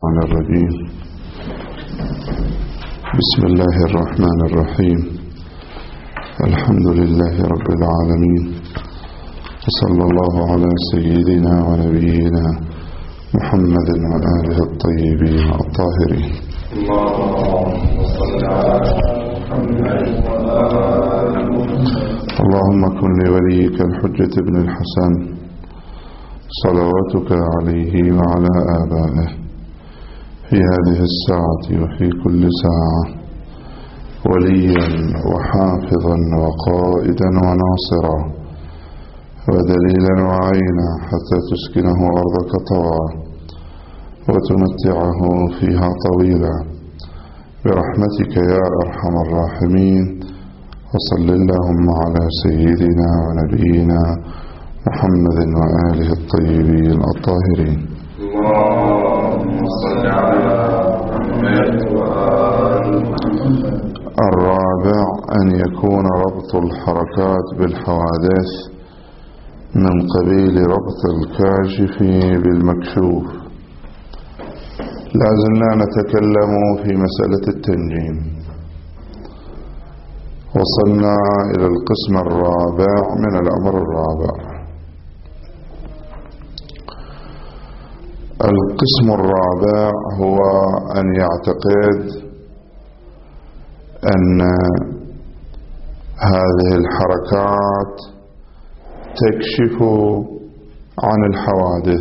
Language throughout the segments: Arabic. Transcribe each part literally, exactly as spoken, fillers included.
الشيطان الرجيم. بسم الله الرحمن الرحيم. الحمد لله رب العالمين، وصلى الله على سيدنا ونبينا محمد وآله الطيبين الطاهرين. اللهم صل على محمد وآل محمد. اللهم كن لوليك الحجة بن الحسن صلواتك عليه وعلى آبائه في هذه الساعة وفي كل ساعة وليا وحافظا وقائدا وناصرا ودليلا وعينا حتى تسكنه أرضك طوعا وتمتعه فيها طويلا برحمتك يا أرحم الراحمين. وصل اللهم على سيدنا ونبينا محمد وآله الطيبين الطاهرين. اللهم صل على محمد وآل محمد. الرابع أن يكون ربط الحركات بالحوادث من قبيل ربط الكاشف بالمكشوف. لا زلنا نتكلم في مسألة التنجيم، وصلنا إلى القسم الرابع من الأمر الرابع. القسم الرابع هو أن يعتقد أن هذه الحركات تكشف عن الحوادث،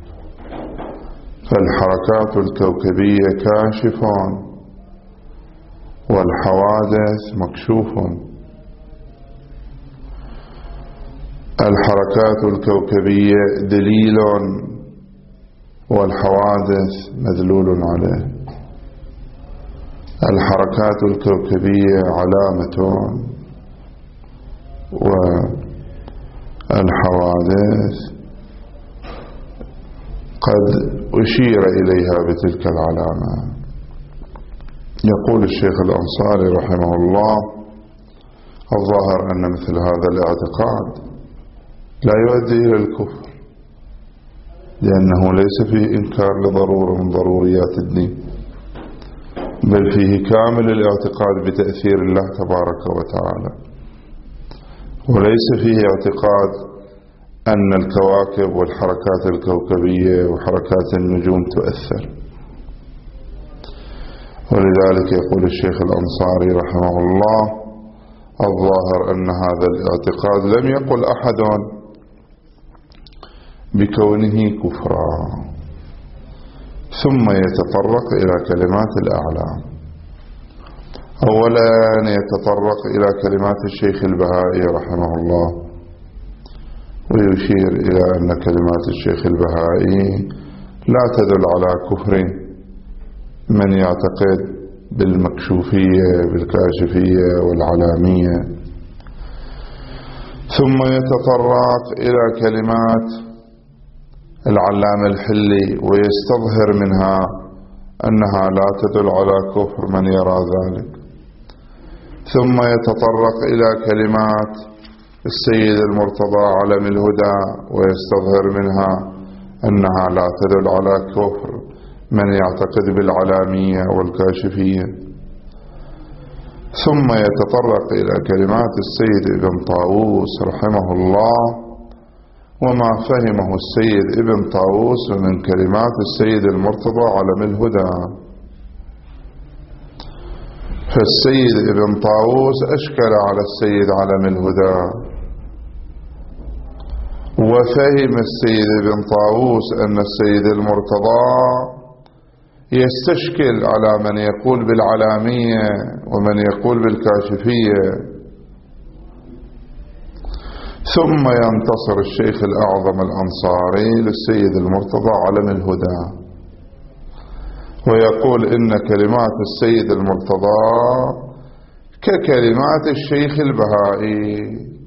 فالحركات الكوكبية كاشف والحوادث مكشوف. الحركات الكوكبية دليل والحوادث مدلول عليه. الحركات الكوكبية علامة والحوادث قد أشير إليها بتلك العلامة. يقول الشيخ الأنصاري رحمه الله: الظاهر أن مثل هذا الاعتقاد لا يؤدي إلى الكفر، لأنه ليس فيه إنكار لضرورة من ضروريات الدين، بل فيه كامل الاعتقاد بتأثير الله تبارك وتعالى، وليس فيه اعتقاد أن الكواكب والحركات الكوكبية وحركات النجوم تؤثر. ولذلك يقول الشيخ الأنصاري رحمه الله: الظاهر أن هذا الاعتقاد لم يقل أحد بكونه كفرا. ثم يتطرق إلى كلمات الأعلام. أولا يتطرق إلى كلمات الشيخ البهائي رحمه الله، ويشير إلى أن كلمات الشيخ البهائي لا تدل على كفر من يعتقد بالمكشوفية بالكاشفية والعلامية. ثم يتطرق إلى كلمات العلامة الحلي ويستظهر منها أنها لا تدل على كفر من يرى ذلك. ثم يتطرق إلى كلمات السيد المرتضى علم الهدى ويستظهر منها أنها لا تدل على كفر من يعتقد بالعلامية والكاشفية. ثم يتطرق إلى كلمات السيد ابن طاووس رحمه الله وما فهمه السيد ابن طاووس من كلمات السيد المرتضى علم الهدى. فالسيد ابن طاووس أشكل على السيد علم الهدى، وفهم السيد ابن طاووس أن السيد المرتضى يستشكل على من يقول بالعلامية ومن يقول بالكاشفية. ثم ينتصر الشيخ الأعظم الأنصاري للسيد المرتضى علم الهدى ويقول إن كلمات السيد المرتضى ككلمات الشيخ البهائي،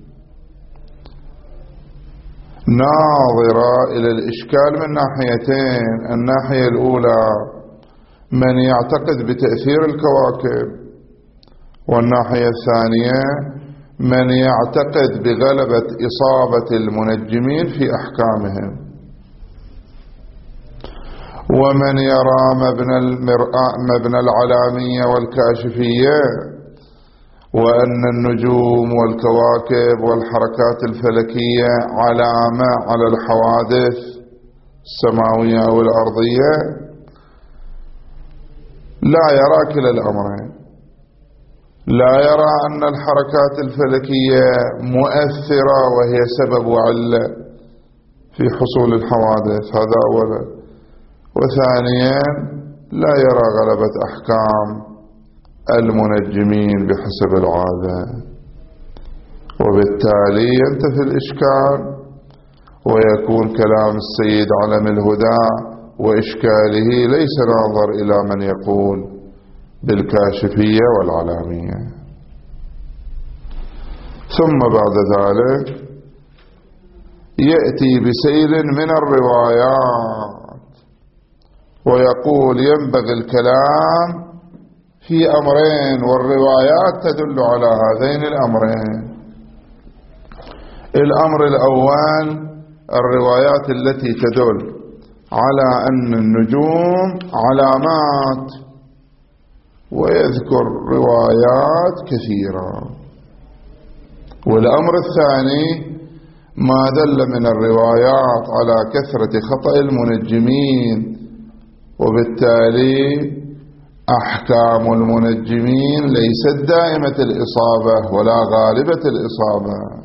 ناظرة إلى الإشكال من ناحيتين. الناحية الأولى من يعتقد بتأثير الكواكب، والناحية الثانية من يعتقد بغلبة إصابة المنجمين في أحكامهم. ومن يرى مبنى المرآة مبنى العلامية والكاشفية، وأن النجوم والكواكب والحركات الفلكية علامة على الحوادث السماوية أو الأرضية، لا يرى كلا الأمرين. لا يرى أن الحركات الفلكية مؤثرة وهي سبب وعلة في حصول الحوادث، هذا أولا. وثانيا لا يرى غلبة أحكام المنجمين بحسب العادة، وبالتالي ينتفي الإشكال ويكون كلام السيد علم الهدى وإشكاله ليس ناظر إلى من يقول بالكاشفية والعلامية. ثم بعد ذلك يأتي بسيل من الروايات ويقول ينبغي الكلام في أمرين، والروايات تدل على هذين الأمرين. الأمر الأول الروايات التي تدل على أن النجوم علامات، ويذكر روايات كثيرة. والأمر الثاني ما دل من الروايات على كثرة خطأ المنجمين، وبالتالي أحكام المنجمين ليست دائمة الإصابة ولا غالبة الإصابة،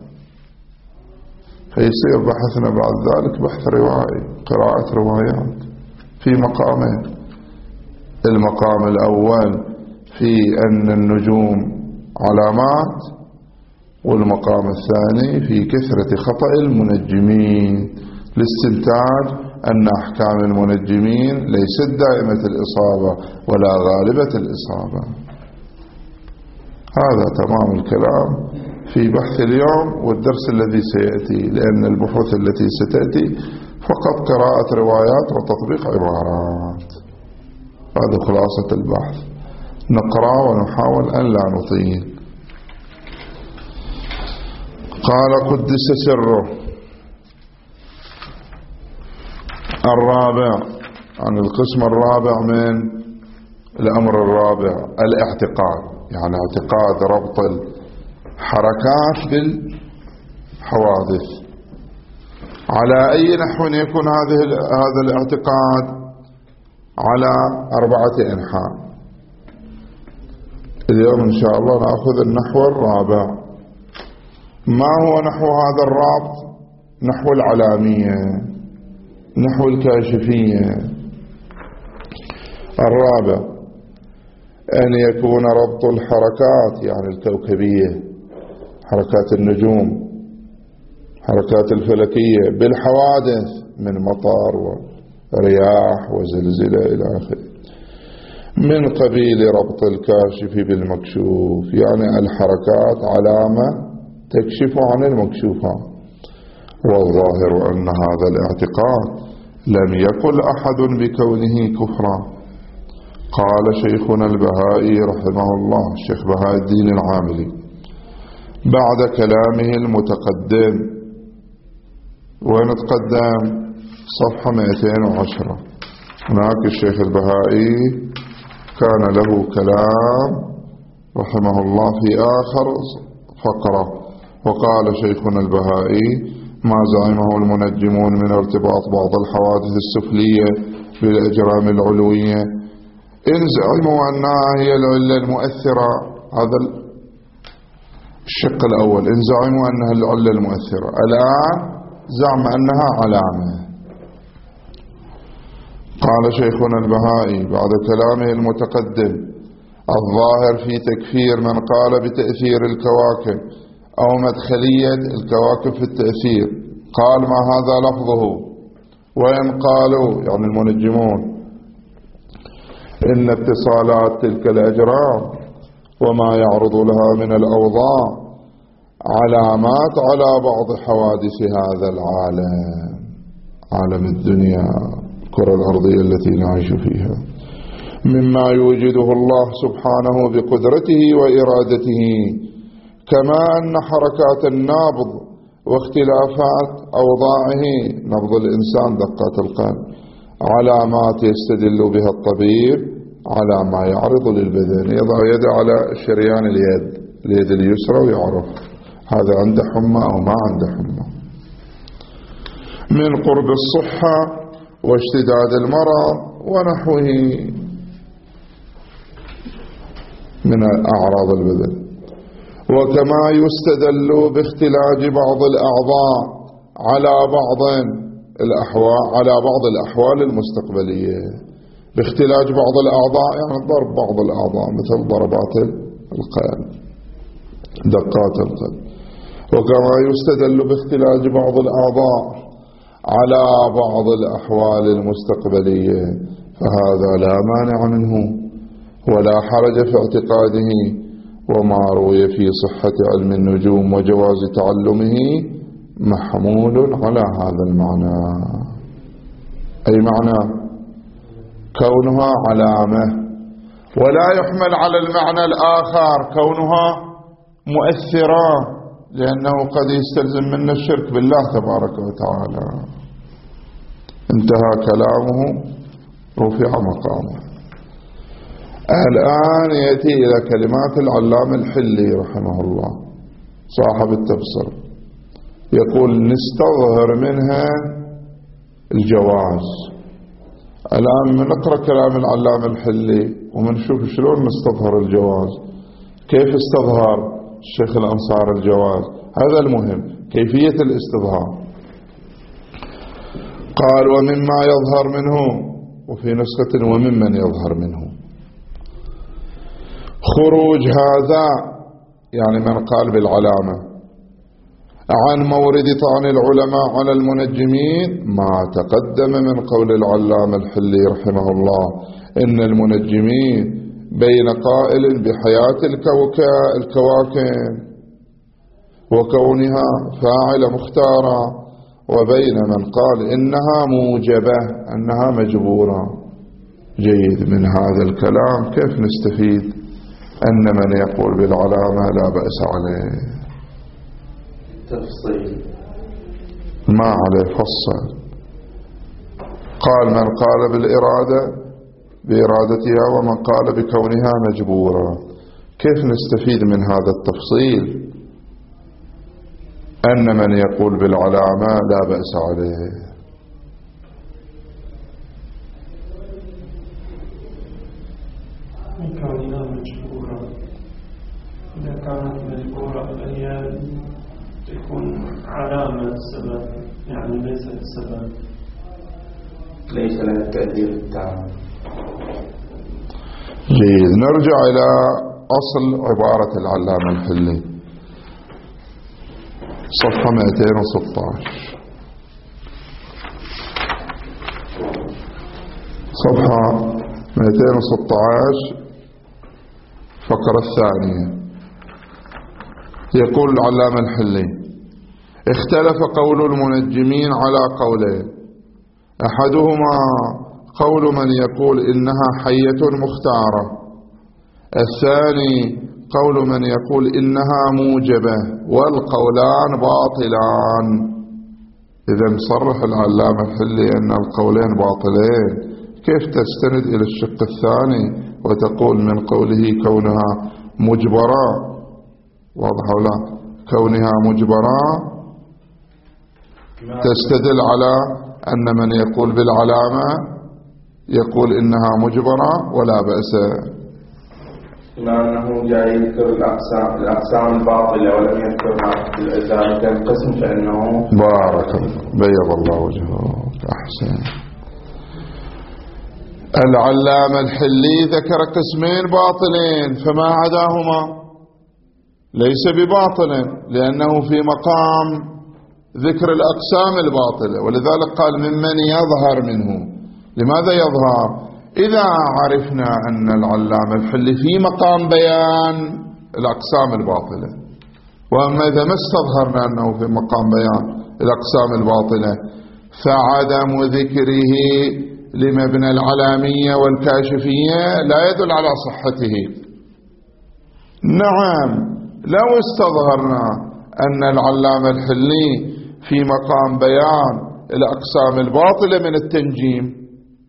فيصير بحثنا بعد ذلك بحث روائي، قراءة روايات في مقامين. المقام الأول في أن النجوم علامات، والمقام الثاني في كثرة خطأ المنجمين لاستنتاج أن أحكام المنجمين ليست دائمة الإصابة ولا غالبة الإصابة. هذا تمام الكلام في بحث اليوم والدرس الذي سيأتي، لأن البحوث التي ستأتي فقط قراءة روايات وتطبيق عبارات. هذا خلاصة البحث، نقرأ ونحاول أن لا نطيل. قال قدس سره. الرابع، عن القسم الرابع من الأمر الرابع الاعتقاد، يعني اعتقاد ربط الحركات بالحوادث. على أي نحو يكون هذه هذا الاعتقاد؟ على أربعة أنحاء. اليوم إن شاء الله نأخذ النحو الرابع. ما هو نحو هذا الرابط؟ نحو العلامية، نحو الكاشفية. الرابع أن يكون ربط الحركات، يعني الكوكبية، حركات النجوم، حركات الفلكية، بالحوادث من مطر ورياح وزلزلة إلى آخره، من قبيل ربط الكاشف بالمكشوف، يعني الحركات علامة تكشف عن المكشوفات. والظاهر أن هذا الاعتقاد لم يقل أحد بكونه كفرا. قال شيخنا البهائي رحمه الله، الشيخ بهاء الدين العاملي، بعد كلامه المتقدم، وين تقدم؟ صفحة مئتين وعشرة. هناك الشيخ البهائي كان له كلام رحمه الله في آخر فقرة، وقال شيخنا البهائي ما زعمه المنجمون من ارتباط بعض الحوادث السفلية بالأجرام العلوية، إن زعموا أنها هي العلة المؤثرة. هذا الشق الأول، إن زعموا أنها العلة المؤثرة. الآن زعم أنها علامة. قال شيخنا البهائي بعد كلامه المتقدم: الظاهر في تكفير من قال بتأثير الكواكب أو مدخلية الكواكب في التأثير، قال ما هذا لفظه، وإن قالوا يعني المنجمون إن اتصالات تلك الأجرام وما يعرض لها من الأوضاع علامات على بعض حوادث هذا العالم، عالم الدنيا، الكرة الأرضية التي نعيش فيها، مما يوجده الله سبحانه بقدرته وإرادته، كما أن حركات النابض واختلافات أوضاعه، نبض الإنسان، دقات القلب، علامات يستدل بها الطبيب على ما يعرض للبدن، يضع يده على شريان اليد اليد اليسرى ويعرف هذا عنده حمى أو ما عنده حمى. من قرب الصحة واشتداد المرض ونحوه من أعراض البدن. وكما يستدل باختلاج بعض الأعضاء على بعض الأحوال على بعض الأحوال المستقبلية. باختلاج بعض الأعضاء يعني ضرب بعض الأعضاء مثل ضربات القلب دقات القلب. وكما يستدل باختلاج بعض الأعضاء على بعض الأحوال المستقبلية فهذا لا مانع منه ولا حرج في اعتقاده. وما روي في صحة علم النجوم وجواز تعلمه محمول على هذا المعنى. أي معنى؟ كونها علامة، ولا يحمل على المعنى الآخر كونها مؤثرة، لأنه قد يستلزم منا الشرك بالله تبارك وتعالى. انتهى كلامه، رفع مقامه. الآن يأتي إلى كلمات العلامة الحلي رحمه الله صاحب التبصر، يقول نستظهر منها الجواز. الآن نقرأ كلام العلامة الحلي ومنشوف شلون نستظهر الجواز. كيف استظهر الشيخ الأنصار الجواز؟ هذا المهم، كيفية الاستظهار. قال ومما يظهر منه، وفي نسخة وممن يظهر منه، خروج هذا يعني من قال بالعلامة عن مورد طعن العلماء على المنجمين ما تقدم من قول العلامة الحلي رحمه الله إن المنجمين بين قائل بحياة الكواكب وكونها فاعلة مختارة وبين من قال إنها موجبة أنها مجبورة. جيد. من هذا الكلام كيف نستفيد أن من يقول بالعلامة لا بأس عليه؟ تفصيل ما عليه فصل. قال من قال بالإرادة بإرادتها ومن قال بكونها مجبورة. كيف نستفيد من هذا التفصيل أن من يقول بالعلامة لا بأس عليه؟ كونها مجبورة، إذا كانت مجبورة فهي تكون علامة سبب، يعني ليست سبب، ليس لها التأثير التام. جيد. نرجع إلى أصل عبارة العلامة الحلي، صفحة مئتين وستة عشر، صفحة مئتين وستة عشر فقرة الثانية. يقول العلامة الحلي اختلف قول المنجمين على قولين، أحدهما قول من يقول إنها حية مختارة، الثاني قول من يقول إنها موجبة، والقولان باطلان. إذا صرح العلامة الحلي أن القولين باطلين، كيف تستند إلى الشق الثاني وتقول من قوله كونها مجبرة؟ واضح ولا؟ كونها مجبرة تستدل على أن من يقول بالعلامة يقول إنها مجبرة ولا بأس. بما أنه جاي يذكر الأقسام الأقسام الباطلة ولم يذكر ذلك القسم فإنه بارك الله بيض الله وجهك. أحسن. العلامة الحلي ذكر قسمين باطلين فما عداهما ليس بباطل، لأنه في مقام ذكر الأقسام الباطلة، ولذلك قال ممن يظهر منه. لماذا يظهر؟ إذا عرفنا أن العلامة الحلي في مقام بيان الأقسام الباطلة، وأما إذا ما استظهرنا أنه في مقام بيان الأقسام الباطلة فعدم ذكره لمبنى العلامية والكاشفية لا يدل على صحته. نعم، لو استظهرنا أن العلامة الحلي في مقام بيان الأقسام الباطلة من التنجيم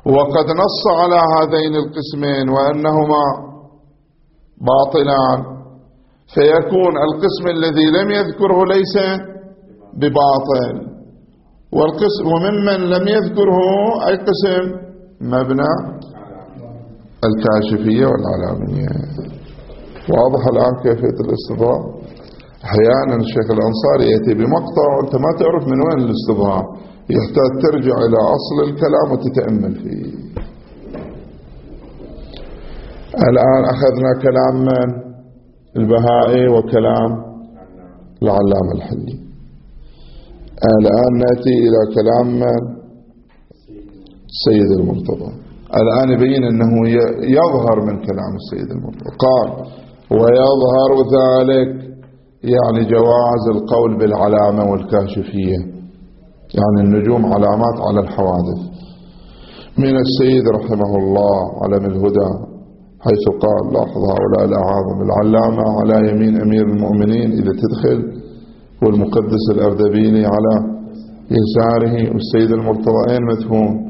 وقد نص على هذين القسمين وأنهما باطلان، فيكون القسم الذي لم يذكره ليس بباطل، والقسم وممن لم يذكره أي قسم مبنى الكاشفية والعلامية. واضح الآن كيفية الاستضاء؟ أحيانا الشيخ الأنصاري يأتي بمقطع وأنت ما تعرف من وين الاستضاء، يحتاج ترجع إلى أصل الكلام وتتأمل فيه. الآن أخذنا كلام من البهائي وكلام العلامة الحلي. الآن نأتي إلى كلام من السيد المرتضى. الآن يبين أنه يظهر من كلام السيد المرتضى. قال ويظهر ذلك يعني جواز القول بالعلامة والكاشفية، يعني النجوم علامات على الحوادث، من السيد رحمه الله علم الهدى، حيث قال لاحظ هؤلاء الأعاظم العلامة على يمين أمير المؤمنين إذا تدخل، والمقدس الأردبيلي على يساره، والسيد المرتضى مدفون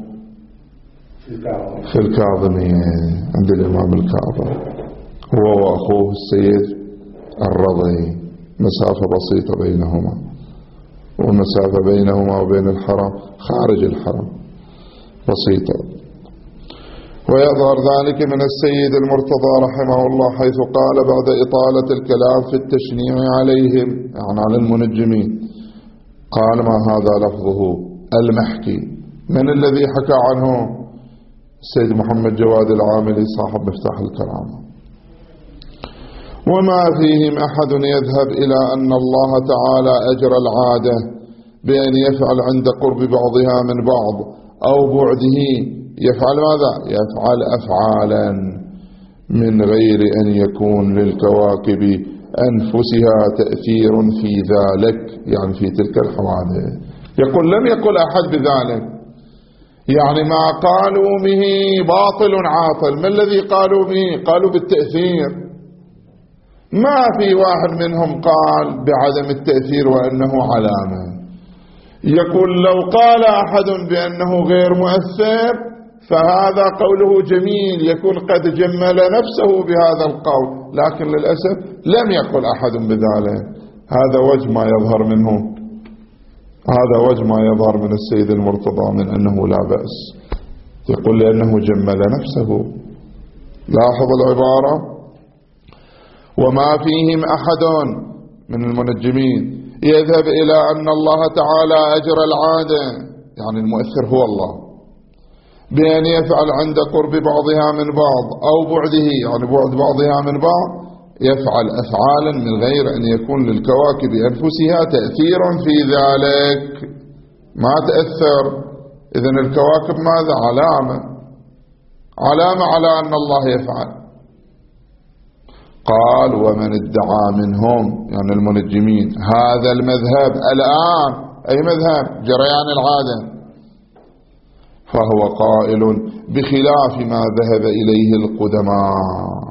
في الكاظمية عند الإمام الكاظم، هو وأخوه السيد الرضي، مسافة بسيطة بينهما، والمسافة بينهما وبين الحرم خارج الحرم بسيطة. ويظهر ذلك من السيد المرتضى رحمه الله حيث قال بعد إطالة الكلام في التشنيع عليهم، يعني على المنجمين، قال ما هذا لفظه المحكي. من الذي حكى عنه؟ السيد محمد جواد العاملي صاحب مفتاح الكرامة. وما فيهم أحد يذهب إلى أن الله تعالى أجرى العادة بأن يفعل عند قرب بعضها من بعض أو بعده، يفعل ماذا؟ يفعل أفعالا من غير أن يكون للكواكب أنفسها تأثير في ذلك، يعني في تلك الحوادث. يقول لم يقل أحد بذلك، يعني ما قالوا به باطل عاطل. ما الذي قالوا به؟ قالوا بالتأثير. ما في واحد منهم قال بعدم التأثير وأنه علامة. يقول لو قال أحد بأنه غير مؤثر فهذا قوله جميل، يكون قد جمل نفسه بهذا القول، لكن للأسف لم يقل أحد بذلك. هذا وجه ما يظهر منه، هذا وجه ما يظهر من السيد المرتضى من أنه لا بأس. يقول لأنه جمل نفسه. لاحظ العبارة: وما فيهم أحد من المنجمين يذهب إلى أن الله تعالى أجرى العادة، يعني المؤثر هو الله، بأن يفعل عند قرب بعضها من بعض أو بعده، يعني بعد بعضها من بعض، يفعل أفعالا من غير أن يكون للكواكب أنفسها تأثير في ذلك. ما تأثر. إذن الكواكب ماذا؟ علامة، علامة على أن الله يفعل. قال ومن ادعى منهم، يعني المنجمين، هذا المذهب الآن، أي مذهب؟ جريان العادة، فهو قائل بخلاف ما ذهب إليه القدماء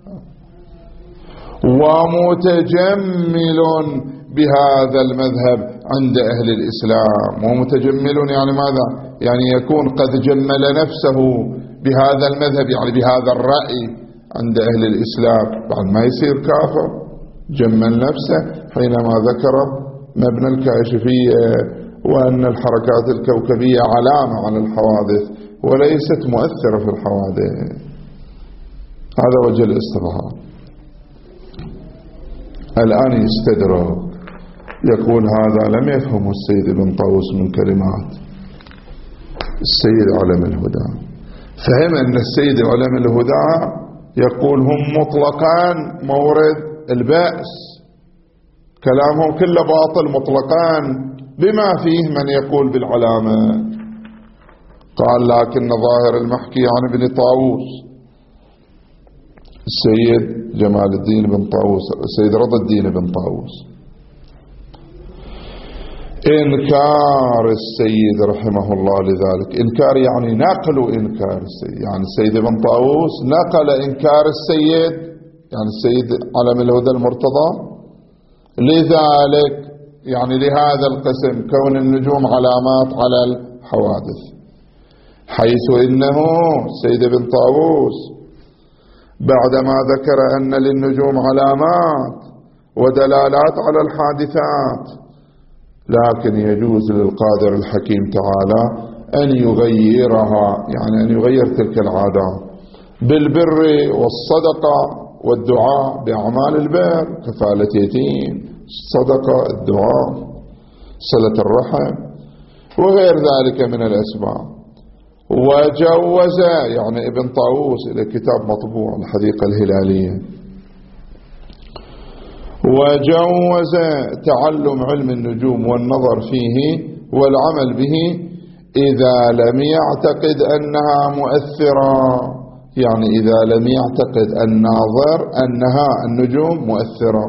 ومتجمل بهذا المذهب عند أهل الإسلام. ومتجمل يعني ماذا؟ يعني يكون قد جمل نفسه بهذا المذهب، يعني بهذا الرأي عند أهل الإسلام، بعد ما يصير كافر. جمل نفسه حينما ذكر مبنى الكاشفية وأن الحركات الكوكبية علامة على الحوادث وليست مؤثرة في الحوادث. هذا وجه الاستظهار. الآن يستدرك، يقول هذا لم يفهم السيد ابن طاووس من كلمات السيد علم الهدى. فهم أن السيد علم الهدى يقول هم مطلقان مورد البأس، كلامهم كله باطل مطلقان، بما فيه من يقول بالعلامة. قال لكن ظاهر المحكي عن ابن طاووس، السيد جمال الدين بن طاووس، السيد رضا الدين بن طاووس، إنكار السيد رحمه الله لذلك. إنكار يعني نقل إنكار السيد، يعني السيد بن طاووس نقل إنكار السيد، يعني السيد علم الهدى المرتضى، لذلك يعني لهذا القسم كون النجوم علامات على الحوادث. حيث إنه السيد ابن طاووس بعدما ذكر أن للنجوم علامات ودلالات على الحادثات، لكن يجوز للقادر الحكيم تعالى أن يغيرها، يعني أن يغير تلك العادات بالبر والصدقة والدعاء بأعمال البر، كفالة يتيم، الصدقة، الدعاء، صلة الرحم وغير ذلك من الأسباب. وجوز يعني ابن طاووس إلى كتاب مطبوع الحديقة الهلالية، وجوز تعلم علم النجوم والنظر فيه والعمل به إذا لم يعتقد أنها مؤثرة، يعني إذا لم يعتقد الناظر أنها النجوم مؤثرة.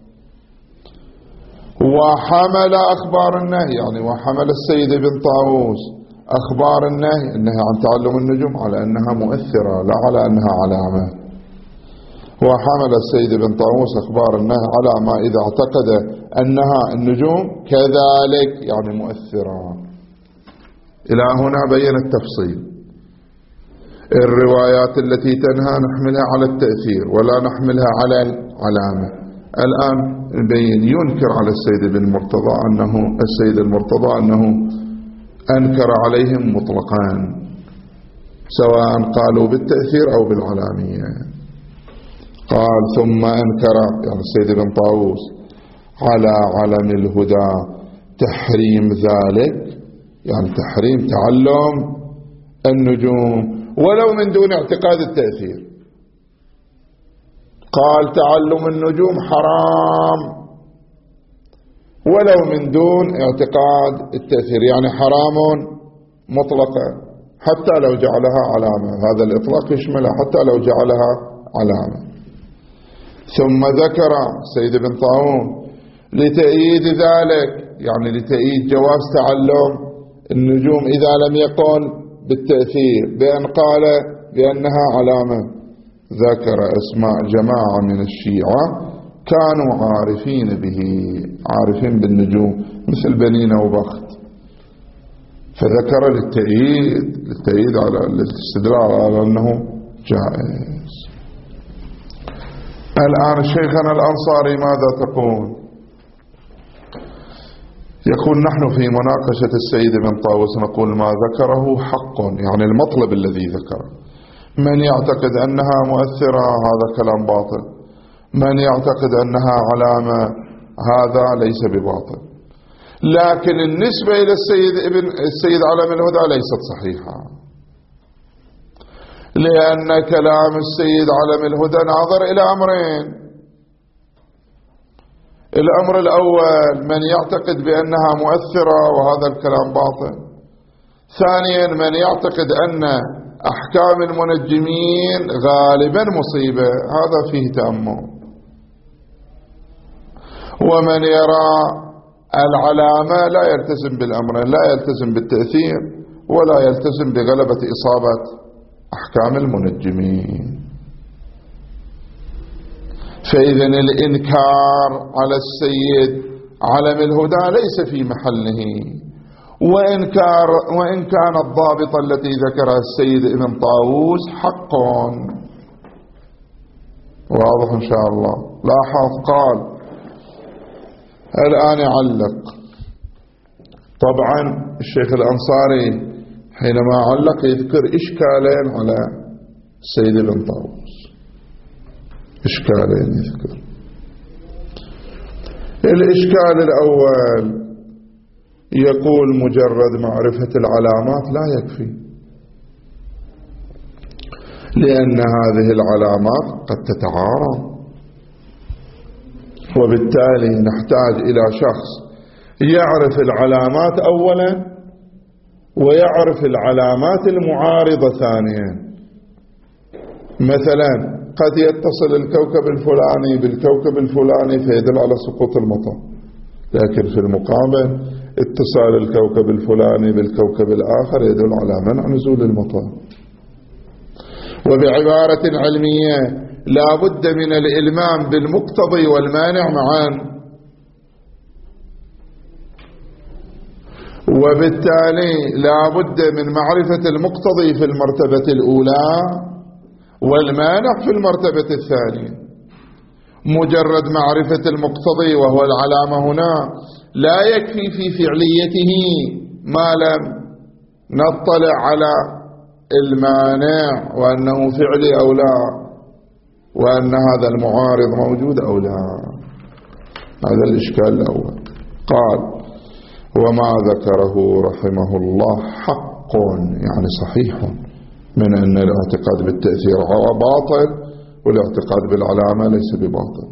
وحمل أخبار النهي، يعني وحمل السيد ابن طاووس أخبار النهي النهي عن تعلم النجوم على أنها مؤثرة لا على أنها علامة. وحمل السيد ابن طاووس أخبار النهي على ما إذا اعتقد أنها النجوم كذلك يعني مؤثرة. إلى هنا بين التفصيل. الروايات التي تنهى نحملها على التأثير ولا نحملها على العلامة. الآن نبين ينكر على السيد ابن مرتضى أنه السيد المرتضى أنه أنكر عليهم مطلقا سواء قالوا بالتأثير أو بالعلامية. قال ثم أنكر يعني السيد ابن طاووس على علم الهدى تحريم ذلك، يعني تحريم تعلم النجوم ولو من دون اعتقاد التأثير. قال تعلم النجوم حرام ولو من دون اعتقاد التأثير، يعني حرام مطلقا حتى لو جعلها علامة، هذا الإطلاق يشملها حتى لو جعلها علامة. ثم ذكر سيد بن طاووس لتأييد ذلك، يعني لتأييد جواز تعلم النجوم إذا لم يقل بالتأثير بأن قال بأنها علامة، ذكر اسماء جماعة من الشيعة كانوا عارفين به، عارفين بالنجوم مثل بني نوبخت، فذكر للتأييد للتأييد على الاستدلال على أنه جائز. الآن شيخنا الأنصاري ماذا تقول؟ يقول نحن في مناقشة السيد بن طاووس نقول ما ذكره حق، يعني المطلب الذي ذكره. من يعتقد أنها مؤثرة هذا كلام باطل، من يعتقد أنها علامة هذا ليس بباطل، لكن النسبة إلى السيد ابن السيد علم الهدى ليست صحيحة، لأن كلام السيد علم الهدى ناظر إلى أمرين. الأمر الأول من يعتقد بأنها مؤثرة وهذا الكلام باطل. ثانيا من يعتقد أن أحكام المنجمين غالبا مصيبة، هذا فيه تأمل. ومن يرى العلامة لا يلتزم بالأمر، لا يلتزم بالتأثير ولا يلتزم بغلبة إصابة أحكام المنجمين. فإذا الإنكار على السيد علم الهدى ليس في محله، وإنكار وإن كان الضابط التي ذكرها السيد ابن طاووس حق واضح إن شاء الله. لاحظ قال الآن يعلق. طبعا الشيخ الأنصاري حينما علق يذكر إشكالين على السيد ابن طاووس، إشكالين يذكر. الإشكال الأول يقول مجرد معرفة العلامات لا يكفي، لأن هذه العلامات قد تتعارض، وبالتالي نحتاج إلى شخص يعرف العلامات أولا ويعرف العلامات المعارضة ثانيا. مثلا قد يتصل الكوكب الفلاني بالكوكب الفلاني فيدل على سقوط المطر، لكن في المقابل اتصال الكوكب الفلاني بالكوكب الآخر يدل على منع نزول المطر. وبعبارة علمية لا بد من الإلمام بالمقتضي والمانع معا. وبالتالي لا بد من معرفة المقتضي في المرتبة الأولى والمانع في المرتبة الثانية. مجرد معرفة المقتضي وهو العلامة هنا لا يكفي في فعليته ما لم نطلع على المانع وأنه فعلي أو لا، وأن هذا المعارض موجود أو لا. هذا الإشكال الأول. قال: وما ذكره رحمه الله حق، يعني صحيح، من أن الاعتقاد بالتأثير باطل والاعتقاد بالعلامة ليس بباطل.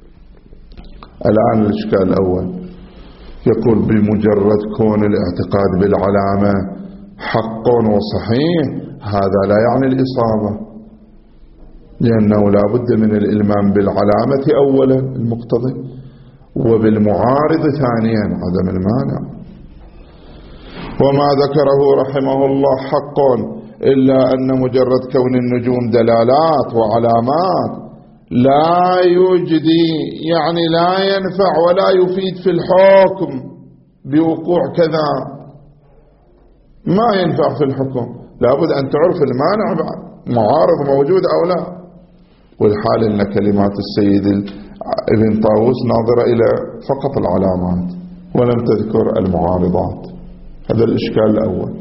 الآن الإشكال الأول يقول: بمجرد كون الاعتقاد بالعلامة حق وصحيح هذا لا يعني الإصابة، لأنه لا بد من الإلمام بالعلامة أولا المقتضي، وبالمعارض ثانيا عدم المانع. وما ذكره رحمه الله حق، إلا أن مجرد كون النجوم دلالات وعلامات لا يجدي، يعني لا ينفع ولا يفيد في الحكم بوقوع كذا، ما ينفع في الحكم. لابد أن تعرف المانع بعد، معارض موجود أو لا. والحال أن كلمات السيد ابن طاووس ناظرة إلى فقط العلامات ولم تذكر المعارضات. هذا الإشكال الأول.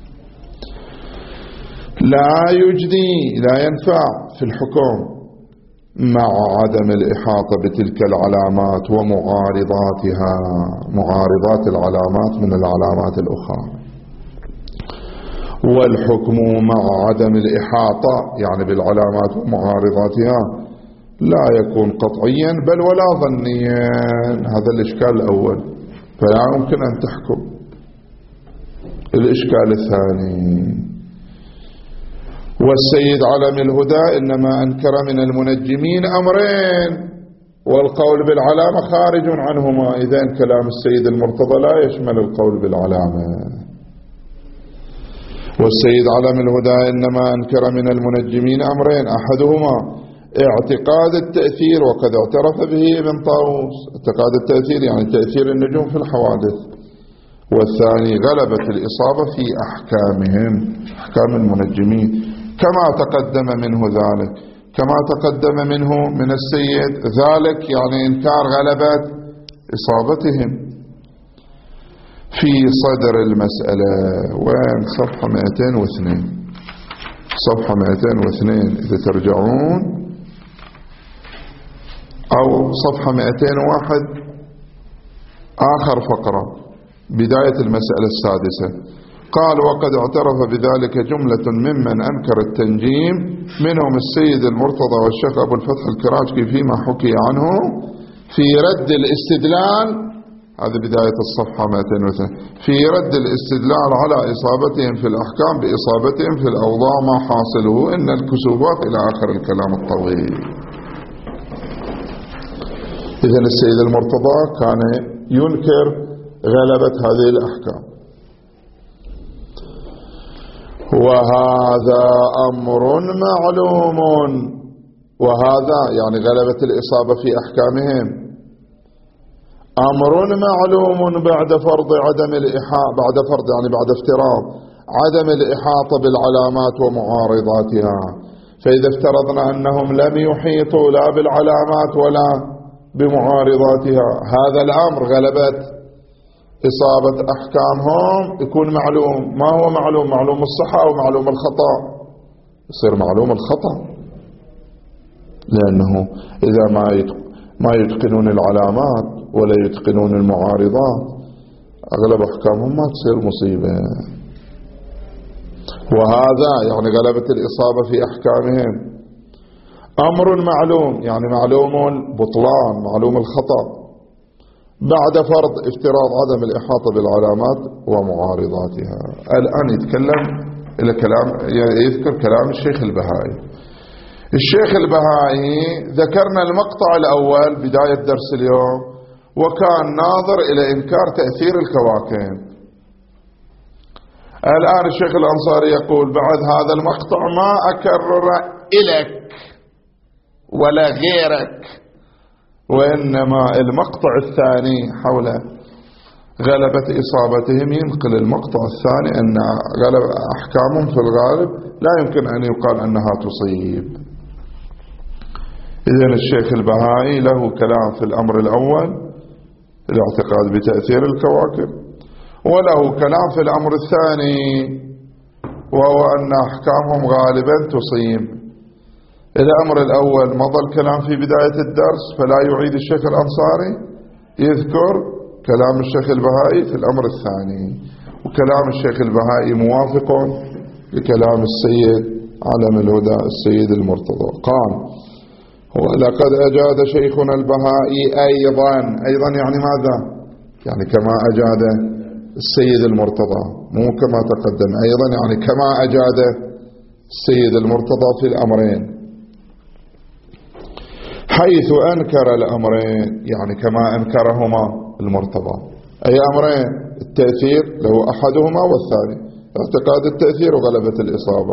لا يجدي، لا ينفع في الحكم مع عدم الإحاطة بتلك العلامات ومعارضاتها، معارضات العلامات من العلامات الأخرى. والحكم مع عدم الإحاطة يعني بالعلامات ومعارضاتها لا يكون قطعيا بل ولا ظنيا. هذا الإشكال الأول، فلا يمكن أن تحكم. الإشكال الثاني: والسيد علم الهدى إنما أنكر من المنجمين أمرين، والقول بالعلامة خارج عنهما. إذن كلام السيد المرتضى لا يشمل القول بالعلامة. والسيد علم الهدى إنما أنكر من المنجمين أمرين، أحدهما اعتقاد التأثير، وقد اعترف به ابن طاووس. اعتقاد التأثير يعني تأثير النجوم في الحوادث. والثاني غلبة الإصابة في أحكامهم، أحكام المنجمين، كما تقدم منه ذلك، كما تقدم منه من السيد ذلك، يعني إنكار غلبة إصابتهم. في صدر المسألة وين؟ صفحة مئتين واثنين، صفحة مئتين واثنين إذا ترجعون، أو صفحة مئتين وواحد آخر فقرة بداية المسألة السادسة. قال: وقد اعترف بذلك جملة ممن أنكر التنجيم، منهم السيد المرتضى والشيخ أبو الفتح الكراجكي فيما حكي عنه في رد الاستدلال. هذه بداية الصفحة مئتين واثنين. في رد الاستدلال على إصابتهم في الأحكام بإصابتهم في الأوضاع ما حاصله إن الكسوفات إلى آخر الكلام الطويل. إذن السيد المرتضى كان ينكر غلبة هذه الأحكام، وهذا أمر معلوم. وهذا يعني غلبة الإصابة في أحكامهم أمر معلوم بعد فرض عدم الإحاطة، بعد فرض يعني بعد افتراض عدم الإحاطة بالعلامات ومعارضاتها. فإذا افترضنا أنهم لم يحيطوا لا بالعلامات ولا بمعارضاتها، هذا الأمر غلبة إصابة أحكامهم يكون معلوم. ما هو معلوم؟ معلوم الصحة أو معلوم الخطأ؟ يصير معلوم الخطأ، لأنه إذا ما ما يتقنون العلامات ولا يتقنون المعارضات أغلب أحكامهم ما تصير مصيبة. وهذا يعني غلبة الإصابة في أحكامهم أمر معلوم، يعني معلوم البطلان، معلوم الخطأ، بعد فرض افتراض عدم الإحاطة بالعلامات ومعارضاتها. الآن يتكلم إلى كلام، يذكر كلام الشيخ البهائي. الشيخ البهائي ذكرنا المقطع الأول بداية درس اليوم، وكان ناظر إلى إنكار تأثير الكواكب. الآن الشيخ الأنصاري يقول بعد هذا المقطع ما أكرر إليك ولا غيرك، وإنما المقطع الثاني حول غلبة إصابتهم ينقل المقطع الثاني أن غلب أحكامهم في الغالب لا يمكن أن يقال أنها تصيب. إذن الشيخ البهائي له كلام في الأمر الأول الاعتقاد بتأثير الكواكب، وله كلام في الأمر الثاني وهو أن أحكامهم غالبا تصيب. الأمر الأول مضى الكلام في بداية الدرس، فلا يعيد الشيخ الأنصاري، يذكر كلام الشيخ البهائي في الأمر الثاني، وكلام الشيخ البهائي موافق لكلام السيد علم الهدى السيد المرتضى. قال: ولقد أجاد شيخنا البهائي أيضا. أيضا يعني ماذا؟ يعني كما أجاد السيد المرتضى، مو كما تقدم، أيضا يعني كما أجاد السيد المرتضى في الأمرين، حيث أنكر الأمرين، يعني كما أنكرهما المرتضى. أي أمرين؟ التأثير له أحدهما والثاني اعتقاد التأثير وغلبة الإصابة.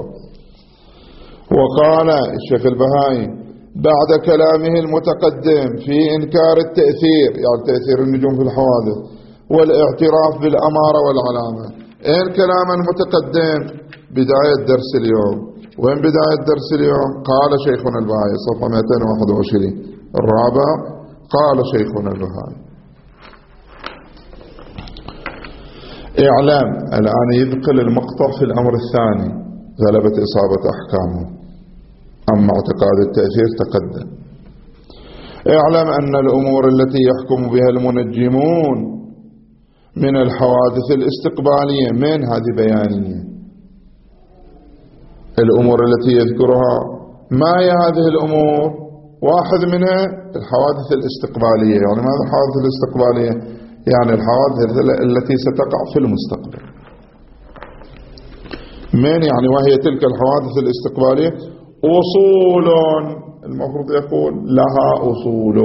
وقال الشيخ البهائي بعد كلامه المتقدم في إنكار التأثير، يعني تأثير النجوم في الحوادث، والاعتراف بالأمارة والعلامة. إن كلام المتقدم بداية درس اليوم. وين بداية درس اليوم؟ قال شيخنا البهائي صفحة مئتين وواحد وعشرين الرابع. قال شيخنا البهائي: إعلام. الآن يذكر المقطع في الأمر الثاني غلبة إصابة أحكامه، أما اعتقاد التأثير تقدم. اعلم أن الأمور التي يحكم بها المنجمون من الحوادث الاستقبالية، من هذه بيانية، الأمور التي يذكرها ما هي هذه الأمور؟ واحد منها الحوادث الاستقبالية. يعني ماذا الحوادث الاستقبالية؟ يعني الحوادث التي ستقع في المستقبل. من يعني وهي تلك الحوادث الاستقبالية أصول، المفروض يقول لها أصول،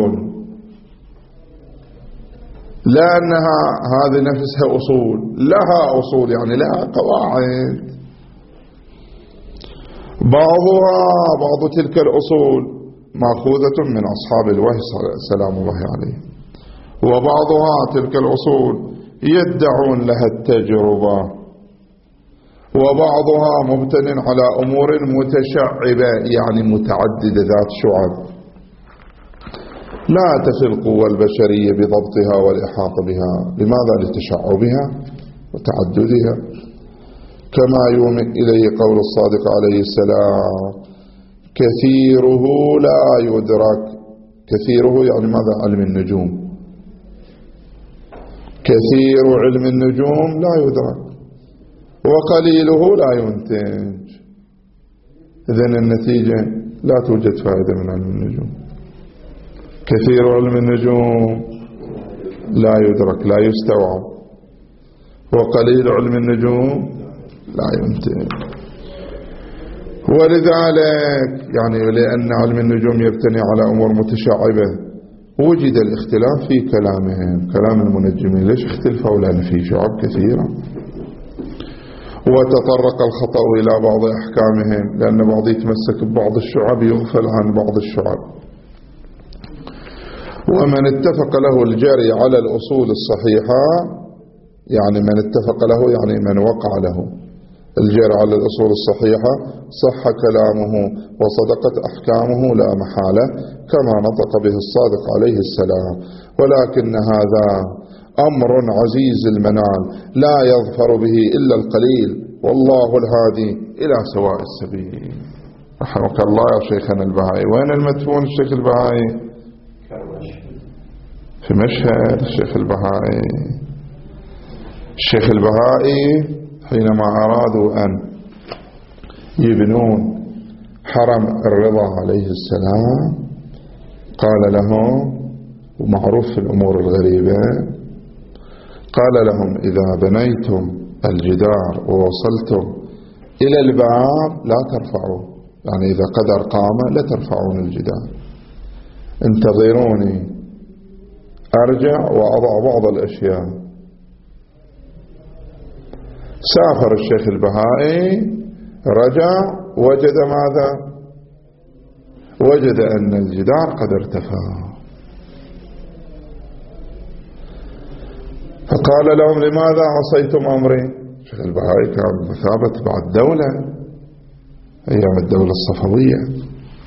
لا أنها هذه نفسها أصول، لها أصول يعني لها قواعد. بعضها بعض تلك الأصول مأخوذة من أصحاب الوحي سلام الله عليه، وبعضها تلك الأصول يدعون لها التجربة، وبعضها مبتن على أمور متشعبة يعني متعددة ذات شعب لا تفي القوى البشرية بضبطها والإحاطة بها. لماذا؟ لتشعبها وتعددها، كما يومئ إليه قول الصادق عليه السلام: كثيره لا يدرك. كثيره يعني ماذا؟ علم النجوم. كثير علم النجوم لا يدرك، وقليله لا ينتج. إذن النتيجة لا توجد فائدة من علم النجوم. كثير علم النجوم لا يدرك لا يستوعب، وقليل علم النجوم لا ينتج. ولذلك يعني لأن علم النجوم يبتني على أمور متشعبة وجد الاختلاف في كلامهم. كلام المنجمين ليش اختلفوا؟ لأن في شعب كثيرة. وتطرق الخطأ إلى بعض أحكامهم، لأن بعض يتمسك ببعض الشعب يغفل عن بعض الشعب. ومن اتفق له الجري على الأصول الصحيحة، يعني من اتفق له يعني من وقع له الجري على الأصول الصحيحة، صح كلامه وصدقت أحكامه لا محالة، كما نطق به الصادق عليه السلام. ولكن هذا أمر عزيز المنال لا يظفر به إلا القليل، والله الهادي إلى سواء السبيل. رحمك الله يا شيخنا البهائي. وين المدفون الشيخ البهائي؟ في مشهد. الشيخ البهائي الشيخ البهائي حينما أرادوا أن يبنون حرم الرضا عليه السلام قال لهم، ومعروف في الأمور الغريبة، قال لهم: إذا بنيتم الجدار ووصلتم إلى الباب لا ترفعوا، يعني إذا قدر قامة لا ترفعون الجدار، انتظروني أرجع وأضع بعض الأشياء. سافر الشيخ البهائي، رجع وجد ماذا؟ وجد أن الجدار قد ارتفع. فقال لهم لماذا عصيتم أمري؟ شيخ البهائي كان مثابة بعد دولة أيام الدولة الصفوية.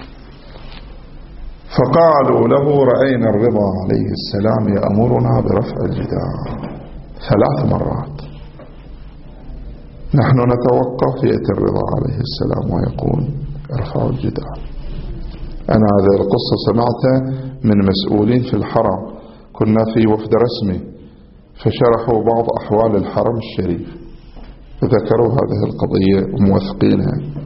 فقالوا له رأينا الرضا عليه السلام يأمرنا برفع الجدار ثلاث مرات، نحن نتوقف يأتي الرضا عليه السلام ويقول ارفعوا الجدار. أنا هذه القصة سمعتها من مسؤولين في الحرم، كنا في وفد رسمي فشرحوا بعض أحوال الحرم الشريف فذكروا هذه القضية وموثقينها.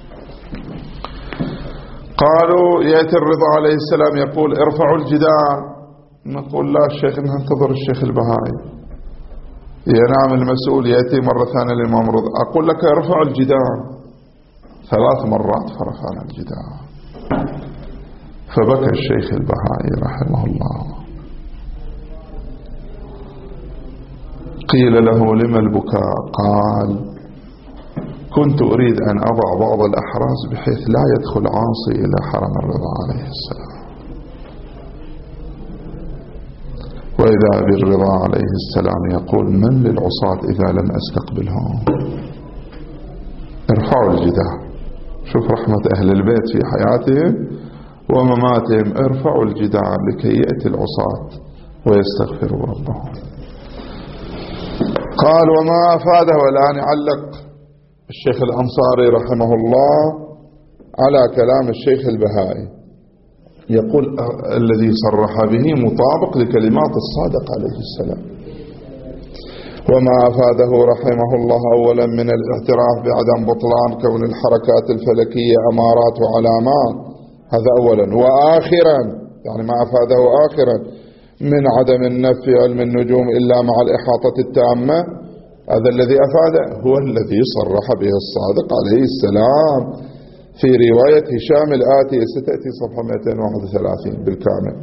قالوا يأتي الرضا عليه السلام يقول ارفعوا الجدار، نقول لا الشيخ ننتظر الشيخ البهائي. يا نعم المسؤول يأتي مرة ثانية الإمام رضا، أقول لك ارفعوا الجدار ثلاث مرات فرفعنا الجدار. فبكى الشيخ البهائي رحمه الله. قيل له لما البكاء؟ قال كنت أريد أن أضع بعض الأحراز بحيث لا يدخل عاصي إلى حرم الرضا عليه السلام، وإذا بالرضا عليه السلام يقول من للعصاة إذا لم أستقبلهم؟ ارفعوا الجدار. شوف رحمة أهل البيت في حياتهم ومماتهم، ارفعوا الجدار لكي يأتي العصاة ويستغفروا ربهم. قال وما أفاده. والآن يعلق الشيخ الأنصاري رحمه الله على كلام الشيخ البهائي، يقول الذي صرح به مطابق لكلمات الصادق عليه السلام. وما أفاده رحمه الله أولا من الاعتراف بعدم بطلان كون الحركات الفلكية أمارات وعلامات، هذا أولا. وآخرا يعني ما أفاده آخرا من عدم النفي علم النجوم إلا مع الإحاطة التامة، هذا الذي أفاده هو الذي صرح به الصادق عليه السلام في رواية هشام الآتية، ستأتي صفحة مئتين وواحد وثلاثين بالكامل،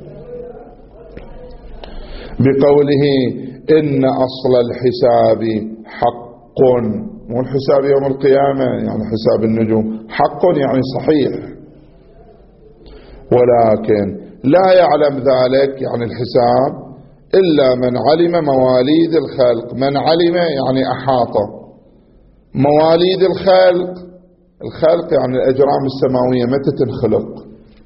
بقوله إن أصل الحساب حق. مو الحساب يوم القيامة يعني حساب النجوم، حق يعني صحيح، ولكن لا يعلم ذلك يعني الحساب إلا من علم مواليد الخلق. من علم يعني أحاط. مواليد الخلق، الخلق يعني الأجرام السماوية متى تنخلق،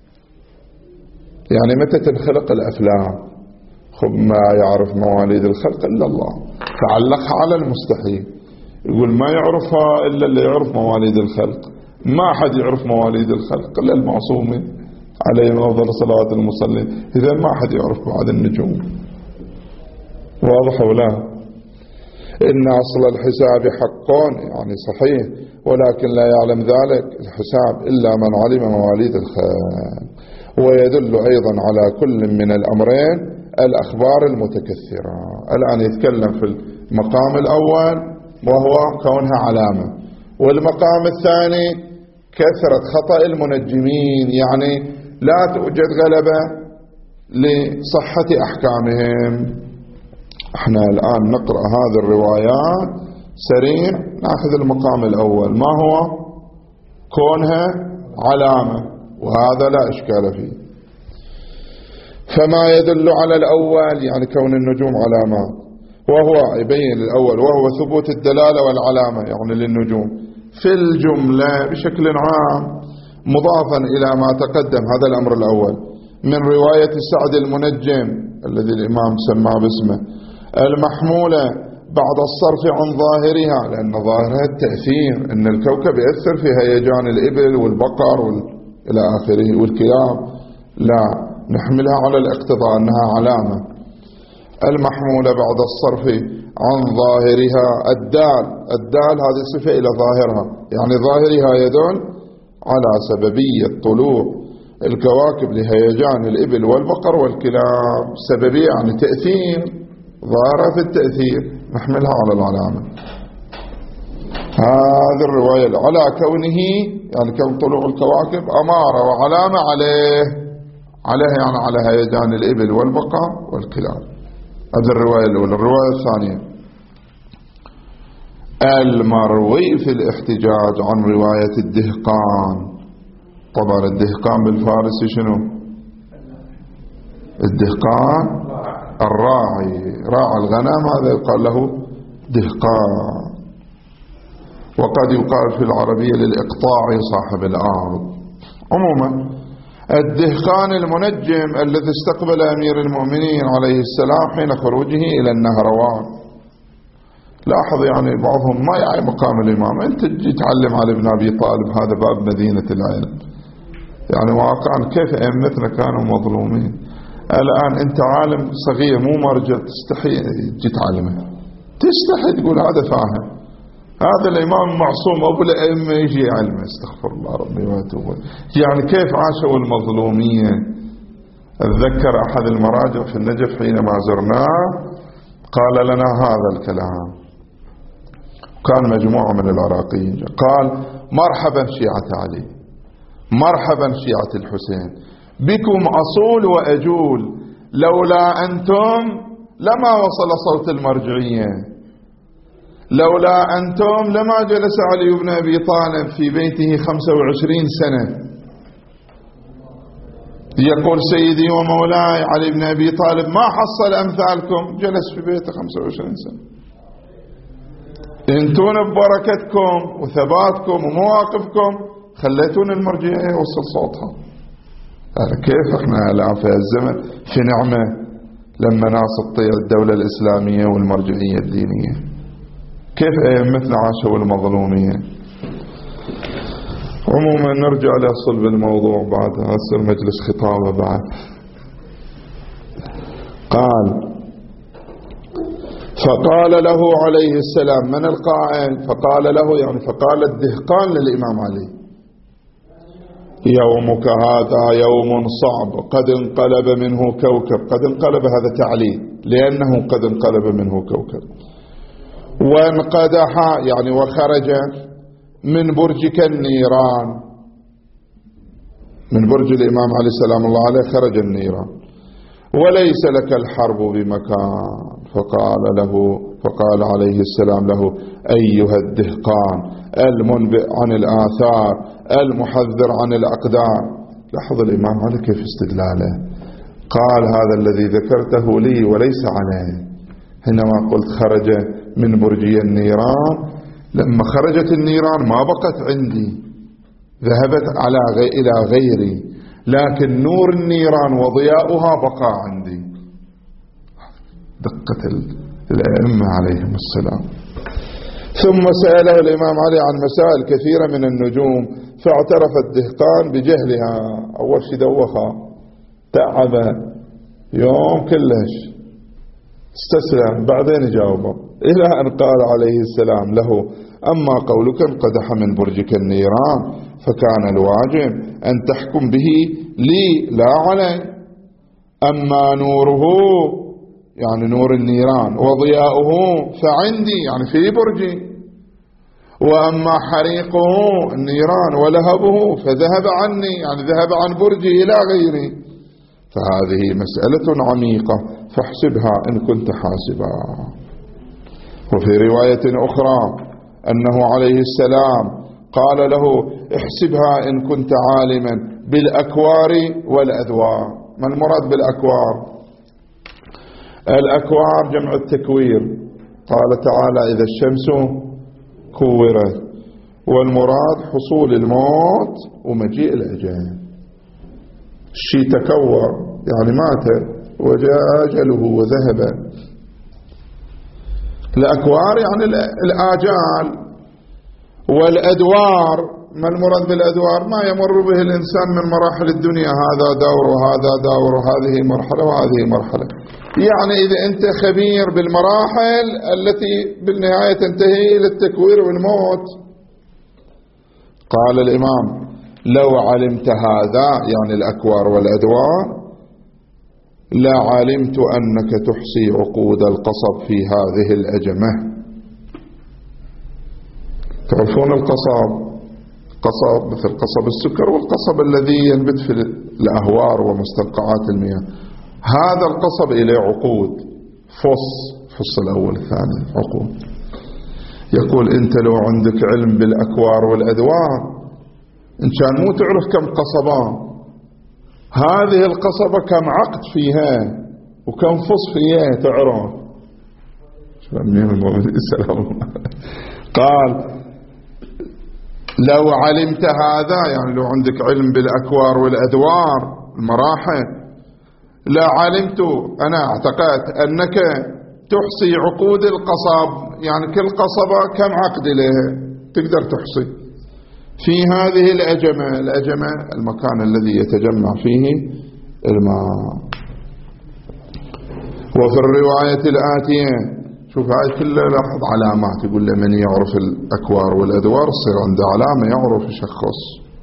يعني متى تنخلق الأفلام. خب ما يعرف مواليد الخلق إلا الله، تعلقها على المستحيل. يقول ما يعرفها إلا اللي يعرف مواليد الخلق. ما أحد يعرف مواليد الخلق إلا المعصومين عليهم أفضل صلاة المصلين، إذا ما أحد يعرف بعد النجوم. واضح ولا؟ إن أصل الحساب حق يعني صحيح، ولكن لا يعلم ذلك الحساب إلا من علم مواليد الخلق. ويدل أيضا على كل من الأمرين الأخبار المتكثرة. الآن يتكلم في المقام الأول وهو كونها علامة، والمقام الثاني كثرة خطأ المنجمين، يعني لا توجد غلبة لصحة أحكامهم. احنا الآن نقرأ هذه الروايات سريع، نأخذ المقام الأول ما هو كونها علامة، وهذا لا إشكال فيه. فما يدل على الأول يعني كون النجوم علامات، وهو يبين الأول وهو ثبوت الدلالة والعلامة يعني للنجوم في الجملة بشكل عام مضافا إلى ما تقدم. هذا الأمر الأول من رواية سعد المنجم الذي الإمام سماه باسمه، المحمولة بعد الصرف عن ظاهرها، لأن ظاهرها التأثير، أن الكوكب يأثر في هيجان الإبل والبقر وال... إلى آخره والكلاب، لا نحملها على الاقتضاء أنها علامة. المحمولة بعد الصرف عن ظاهرها، الدال الدال هذه صفة إلى ظاهرها، يعني ظاهرها يدل على سببية طلوع الكواكب لهيجان الإبل والبقر والكلاب. سببية يعني تأثير، ظاهرة في التأثير، نحملها على العلامة. هذه الرواية على كونه يعني كون طلوع الكواكب أمارة وعلامة عليه، عليه يعني على هيجان الإبل والبقر والكلاب. هذه الرواية الأولى. الرواية الثانية المروي في الاحتجاج عن رواية الدهقان. طبعا الدهقان بالفارسي شنو؟ الدهقان الراعي راعى الغنم هذا يقال له دهقان. وقد يقال في العربية للإقطاع صاحب الأرض. عموما الدهقان المنجم الذي استقبل أمير المؤمنين عليه السلام حين خروجه إلى النهروان. لاحظ يعني بعضهم ما يعي مقام الإمام، أنت تجي تعلم على ابن أبي طالب، هذا باب مدينة العلم. يعني واقعا كيف أئمتنا كانوا مظلومين. الآن أنت عالم صغير مو مرجع، تستحي تجي تعلمه، تستحي تقول هذا فاهم، هذا الإمام معصوم أبو الأئمة يجي يعلمه. استغفر الله ربي واتوب. يعني كيف عاشوا المظلومية. أتذكر أحد المراجع في النجف حينما زرناه قال لنا هذا الكلام، كان مجموعة من العراقيين، قال مرحبا شيعة علي، مرحبا شيعة الحسين، بكم أصول وأجول، لولا أنتم لما وصل صوت المرجعية، لولا أنتم لما جلس علي بن أبي طالب في بيته خمسة وعشرين سنة يقول سيدي ومولاي علي بن أبي طالب ما حصل أمثالكم، جلس في بيته خمسة وعشرين سنة. انتون ببركتكم وثباتكم ومواقفكم خليتون المرجعية يوصل صوتها. هذا كيف احنا الآن في الزمن في نعمة لما ناس تطيع الدولة الإسلامية والمرجعية الدينية، كيف أئمتنا عاشوا المظلومية. عموما نرجع لأصل بالموضوع بعد هسه المجلس خطابه بعد. قال فقال له عليه السلام، من القائل؟ فقال له يعني فقال الدهقان للإمام علي، يومك هذا يوم صعب قد انقلب منه كوكب. قد انقلب هذا تعليل لأنه قد انقلب منه كوكب. وانقدح يعني وخرج من برجك النيران، من برج الإمام علي سلام الله عليه خرج النيران، وليس لك الحرب بمكان. فقال له فقال عليه السلام له أيها الدهقان المنبئ عن الآثار المحذر عن الأقدار. لاحظ الإمام علي كيف استدلاله، قال هذا الذي ذكرته لي وليس عليه. حينما قلت خرج من برجي النيران، لما خرجت النيران ما بقت عندي، ذهبت على غي إلى غيري، لكن نور النيران وضياؤها بقى عندي. دقة الأئمة عليهم السلام. ثم سأله الإمام علي عن مسائل كثيرة من النجوم، فاعترف الدهقان بجهلها. أول شيء دوخها تعب يوم كلش، استسلم، بعدين جاوبه إلى أن قال عليه السلام له أما قولك انقدح من برجك النيران فكان الواجب أن تحكم به لي لا علي، أما نوره يعني نور النيران وضياؤه فعندي يعني في برجي، وأما حريقه النيران ولهبه فذهب عني يعني ذهب عن برجي إلى غيري، فهذه مسألة عميقة فاحسبها إن كنت حاسبا. وفي رواية أخرى أنه عليه السلام قال له احسبها إن كنت عالما بالأكوار والأذوار. ما المراد بالأكوار؟ الأكوار جمع التكوير، قال تعالى إذا الشمس كورت، والمراد حصول الموت ومجيء الأجال. الشيء تكور يعني مات وجاء أجله وذهب. الأكوار يعني الآجال. والأدوار ما المراد بالأدوار؟ ما يمر به الإنسان من مراحل الدنيا، هذا دور وهذا دور وهذه مرحلة وهذه مرحلة. يعني إذا أنت خبير بالمراحل التي بالنهاية تنتهي إلى التكوير والموت. قال الإمام لو علمت هذا يعني الأكوار والأدوار لعلمت أنك تحصي عقود القصب في هذه الأجمة. تعرفون القصب؟ قصب مثل قصب السكر والقصب الذي ينبت في الأهوار ومستنقعات المياه. هذا القصب إليه عقود، فص فص الأول الثاني عقود. يقول أنت لو عندك علم بالأكوار والأدوار إن كان مو تعرف كم قصبان، هذه القصبة كم عقد فيها، وكم فص فيه تعرف أمير المؤمنين السلام قال لو علمت هذا، يعني لو عندك علم بالأكوار والأدوار المراحل، لا علمت أنا اعتقدت أنك تحصي عقود القصب، يعني كل قصبة كم عقد لها تقدر تحصي في هذه الأجمة. الأجمة المكان الذي يتجمع فيه الماء. وفي الرواية الآتية شوف هاي كلها لاحظ علامات، يقول له من يعرف الأكوار والأدوار صير عنده علامة يعرف يشخص.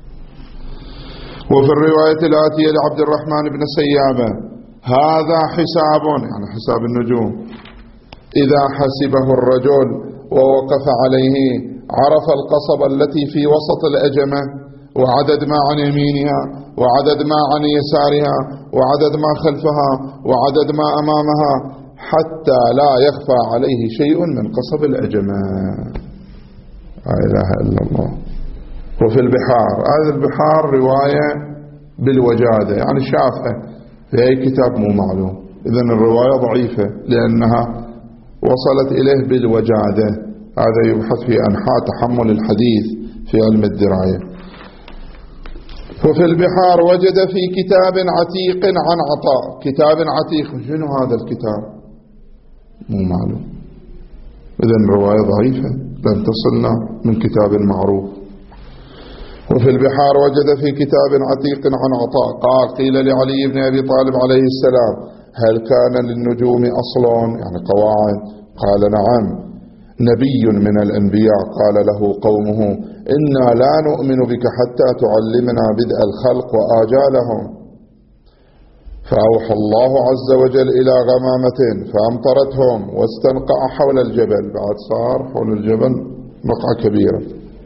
وفي الرواية الآتية لعبد الرحمن بن سيابة هذا حساب، يعني حساب النجوم، إذا حسبه الرجل ووقف عليه عرف القصبة التي في وسط الأجمة وعدد ما عن يمينها وعدد ما عن يسارها وعدد ما خلفها وعدد ما أمامها، حتى لا يخفى عليه شيء من قصب الأجمة. لا إله إلا الله. وفي البحار، هذه البحار رواية بالوجادة، يعني شافها في أي كتاب مو معلوم، إذن الرواية ضعيفة لأنها وصلت إليه بالوجادة. هذا يبحث في أنحاء تحمل الحديث في علم الدراية. وفي البحار وجد في كتاب عتيق عن عطاء. كتاب عتيق، شنو هذا الكتاب؟ مو معلوم، إذن رواية ضعيفة لن تصلنا من كتاب معروف. وفي البحار وجد في كتاب عتيق عن عطاء قال قيل لعلي بن أبي طالب عليه السلام هل كان للنجوم أصل، يعني قواعد؟ قال نعم، نبي من الأنبياء قال له قومه إنا لا نؤمن بك حتى تعلمنا بدء الخلق وآجالهم. فأوحى الله عز وجل إلى غمامة فأمطرتهم واستنقع حول الجبل، بعد صار حول الجبل بقعة كبيرة،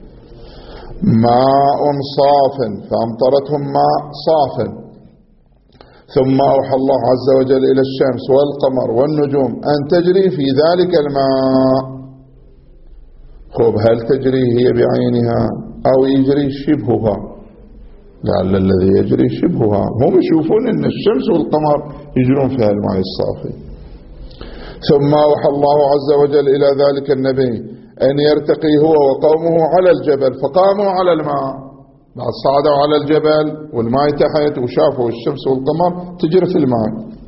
ماء صاف فأمطرتهم ماء صاف. ثم أوحى الله عز وجل إلى الشمس والقمر والنجوم أن تجري في ذلك الماء. خب هل تجري هي بعينها أو يجري شبهها؟ لعل الذي يجري شبهها، هم يشوفون أن الشمس والقمر يجرون في الماء الصافي. ثم أوحى الله عز وجل إلى ذلك النبي أن يرتقي هو وقومه على الجبل، فقاموا على الماء، بعد صعدوا على الجبل والماء تحت وشافوا الشمس والقمر تجري في الماء،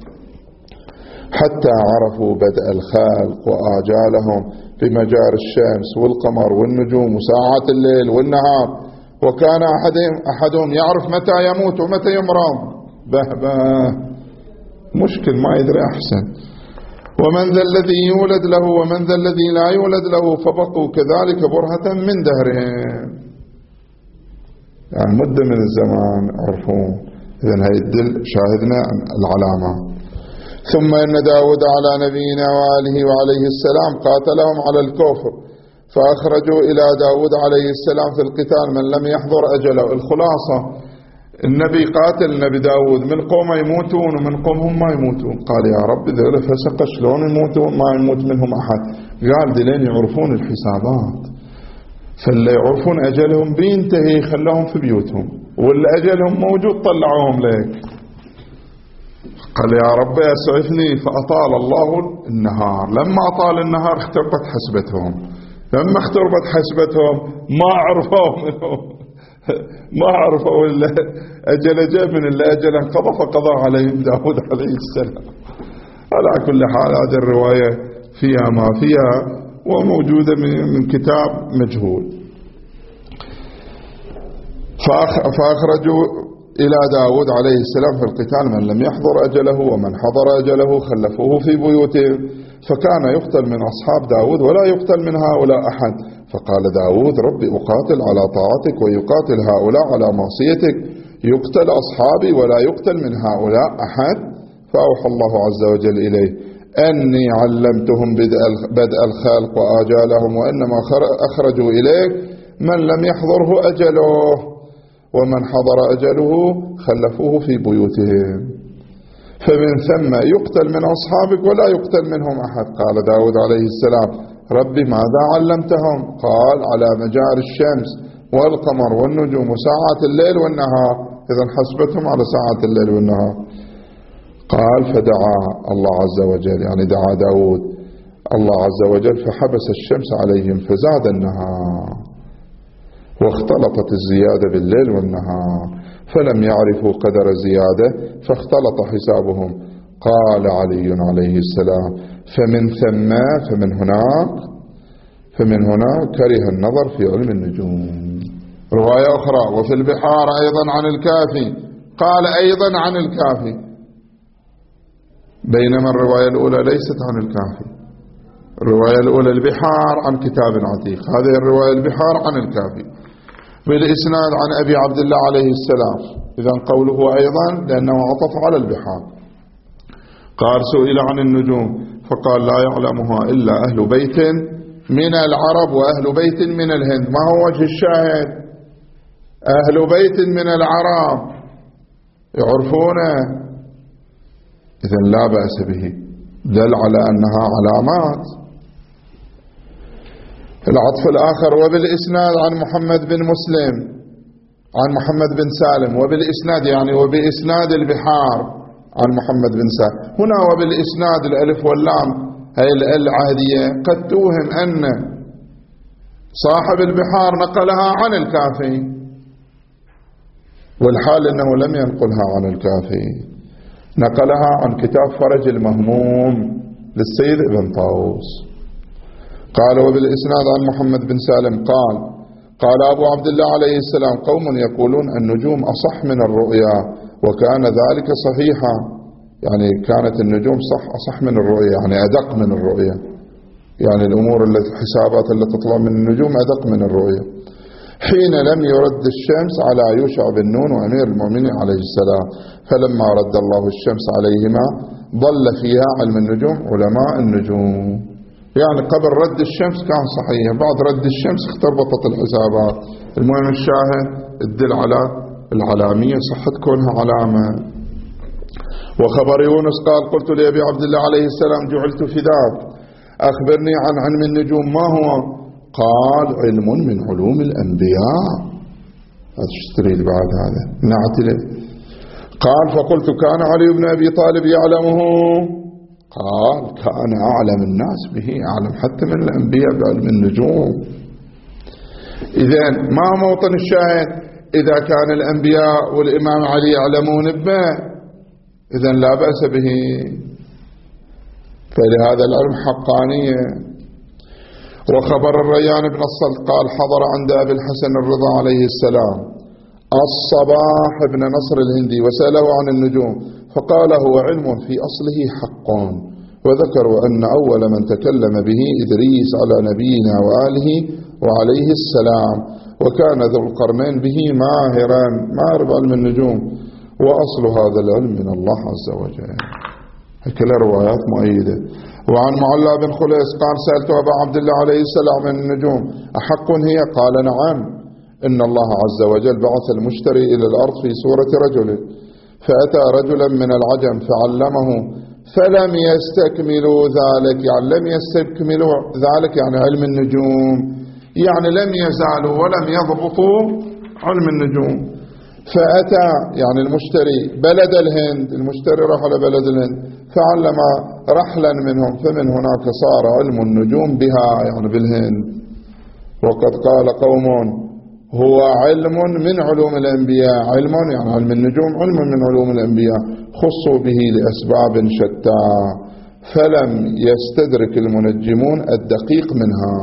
حتى عرفوا بدء الخلق وآجالهم بمجار الشمس والقمر والنجوم وساعات الليل والنهار، وكان أحدهم, أحدهم يعرف متى يموت ومتى يمرض. به به مشكل ما يدري أحسن. ومن ذا الذي يولد له ومن ذا الذي لا يولد له، فبقوا كذلك برهة من دهرهم، يعني مدة من الزمان عرفون. إذن هاي الدل شاهدنا العلامة. ثم إن داود على نبينا وآله وعليه السلام قاتلهم على الكفر، فأخرجوا إلى داود عليه السلام في القتال من لم يحضر أجله. الخلاصة النبي قاتل النبي داود من قوم يموتون ومن قومهم ما يموتون، قال يا رب ذولا فسق شلون يموتون ما يموت منهم أحد؟ قال دلين يعرفون الحسابات، فاللي يعرفون أجلهم بينتهي خلوهم في بيوتهم، واللي أجلهم موجود طلعوهم لك. قال يا رب يسعفني، فأطال الله النهار. لما أطال النهار اختربت حسبتهم، لما اختربت حسبتهم ما عرفوا منهم ما عرفوا إلا أجل جاء من اللي أجل انقضى فقضى عليهم داود عليه السلام. على كل حال هذه الرواية فيها ما فيها وموجودة من كتاب مجهول. فأخرجوا إلى داود عليه السلام في القتال من لم يحضر أجله، ومن حضر أجله خلفوه في بيوتهم، فكان يقتل من أصحاب داود ولا يقتل من هؤلاء أحد. فقال داود ربي أقاتل على طاعتك ويقاتل هؤلاء على معصيتك، يقتل أصحابي ولا يقتل من هؤلاء أحد. فأوحى الله عز وجل إليه أني علمتهم بدء الخلق وآجالهم، وإنما أخرجوا إليك من لم يحضره أجله، ومن حضر أجله خلفوه في بيوتهم، فمن ثم يقتل من أصحابك ولا يقتل منهم أحد. قال داود عليه السلام ربي ماذا علمتهم؟ قال على مجار الشمس والقمر والنجوم وساعات الليل والنهار، إذن حسبتهم على ساعات الليل والنهار. قال فدعا الله عز وجل، يعني دعا داود الله عز وجل فحبس الشمس عليهم فزاد النهار، واختلطت الزيادة بالليل والنهار فلم يعرفوا قدر الزيادة فاختلط حسابهم. قال علي عليه السلام فمن ثم فمن هناك فمن هناك كره النظر في علم النجوم. رواية أخرى وفي البحار أيضا عن الكافي، قال أيضا عن الكافي، بينما الرواية الأولى ليست عن الكافي. الرواية الأولى البحار عن كتاب عتيق، هذه الرواية البحار عن الكافي بالإسناد عن أبي عبد الله عليه السلام. إذن قوله أيضا لأنه عطف على البحار. قال سئل عن النجوم فقال لا يعلمها إلا أهل بيت من العرب وأهل بيت من الهند. ما هو وجه الشاهد؟ أهل بيت من العرب يعرفونه، إذن لا بأس به، دل على أنها علامات. العطف الآخر وبالإسناد عن محمد بن مسلم عن محمد بن سالم، وبالإسناد يعني وبإسناد البحار عن محمد بن سالم. هنا وبالإسناد الألف واللام هي العهدية قد توهم أن صاحب البحار نقلها عن الكافي، والحال أنه لم ينقلها عن الكافي، نقلها عن كتاب فرج المهموم للسيد ابن طاووس. قال وبالإسناد عن محمد بن سالم قال قال أبو عبد الله عليه السلام قوم يقولون النجوم أصح من الرؤيا وكان ذلك صحيحا، يعني كانت النجوم صح أصح من الرؤيا، يعني أدق من الرؤيا، يعني الأمور التي الحسابات التي تطلع من النجوم أدق من الرؤيا. حين لم يرد الشمس على يوشع بن نون وأمير المؤمنين عليه السلام، فلما رد الله الشمس عليهما ضل فيها علم النجوم علماء النجوم. يعني قبل رد الشمس كان صحيح، بعد رد الشمس اختربطت الحسابات. المهم الشاهد الدل على العلامية صحة كونها علامة. وخبر يونس قال قلت لأبي عبد الله عليه السلام جعلت فداك أخبرني عن علم النجوم ما هو؟ قال علم من علوم الأنبياء. هذا تريد بعد هذا نعتله. قال فقلت كان علي بن أبي طالب يعلمه؟ قال كان أعلم الناس به، أعلم حتى من الأنبياء بعلم النجوم. إذن ما موطن الشاهد؟ إذا كان الأنبياء والإمام علي يعلمون به إذن لا بأس به، فلهذا العلم حقانية. وخبر الريان بن الصلت قال حضر عند أبي الحسن الرضا عليه السلام الصباح بن نصر الهندي وسأله عن النجوم فقال هو علم في أصله حق، وذكروا أن أول من تكلم به إدريس على نبينا وآله وعليه السلام، وكان ذو القرنين به ماهرا ماهر بعلم النجوم، وأصل هذا العلم من الله عز وجل. كلها روايات مؤيدة. وعن معلى بن خليس قال سألت أبا عبد الله عليه السلام عن النجوم أحق هي؟ قال نعم، إن الله عز وجل بعث المشتري إلى الأرض في صورة رجل، فأتى رجلا من العجم فعلمه فلم يستكملوا ذلك، يعني لم يستكملوا ذلك يعني علم النجوم، يعني لم يزالوا ولم يضبطوا علم النجوم. فأتى يعني المشتري بلد الهند، المشتري راح على بلد الهند فعلم رحلا منهم، فمن هناك صار علم النجوم بها يعني بالهند. وقد قال قوم هو علم من علوم الأنبياء، علم يعني علم النجوم علم من علوم الأنبياء خصوا به لأسباب شتى، فلم يستدرك المنجمون الدقيق منها،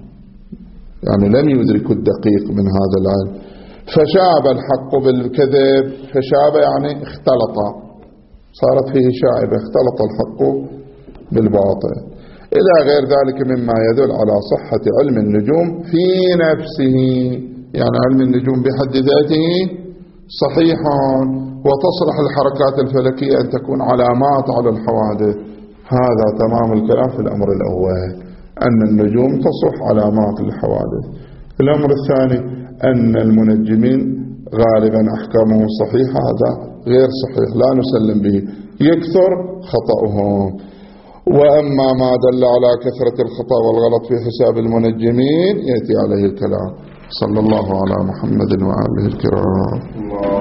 يعني لم يدركوا الدقيق من هذا العلم. فشاب الحق بالكذب، فشاب يعني اختلط، صارت فيه شائبة، اختلط الحق بالباطل، إلى غير ذلك مما يدل على صحة علم النجوم في نفسه، يعني علم النجوم بحد ذاته صحيح، وتصلح الحركات الفلكية أن تكون علامات على الحوادث. هذا تمام الكلام في الأمر الأول، أن النجوم تصح علامات للحوادث. الأمر الثاني أن المنجمين غالبا أحكامهم صحيحة، هذا غير صحيح لا نسلم به، يكثر خطأهم. وأما ما دل على كثرة الخطأ والغلط في حساب المنجمين يأتي عليه الكلام. صلى الله على محمد وآله الكرام.